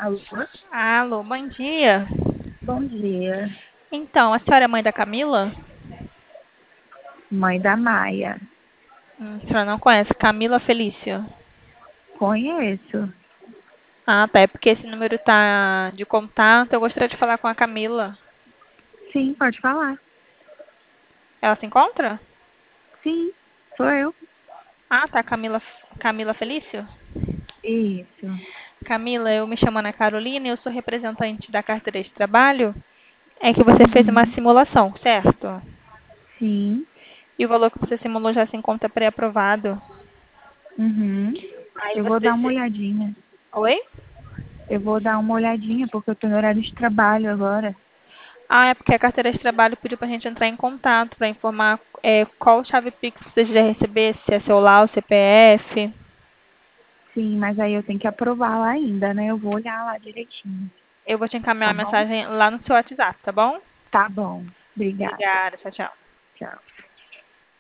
Alô? Alô, bom dia. Bom dia, Então, a senhora é mãe da Camila? mãe da Maia. A senhora não conhece Camila Felício? Conheço. Ah, tá. É porque esse número tá de contato. Eu gostaria de falar com a Camila. Sim, pode falar. Ela se encontra? Sim, sou eu. Ah, tá. Camila Felício? Isso. Camila, eu me chamo Ana Carolina e eu sou representante da carteira de trabalho. É que você fez uma Uhum. simulação, certo? Sim. E o valor que você simulou já se encontra pré-aprovado. Uhum. Aí Eu vou você dar uma se... olhadinha. Oi? Eu vou dar uma olhadinha porque eu tô no horário de trabalho agora. Ah, é porque a carteira de trabalho pediu pra gente entrar em contato para informar qual chave Pix você deseja receber, se é celular ou CPF. Sim, mas aí eu tenho que aprovar lá ainda, né? Eu vou olhar lá direitinho. Eu vou te encaminhar Tá uma bom? mensagem lá no seu WhatsApp, tá bom? Tá bom. Obrigada. Obrigada, tchau, tchau. Tchau.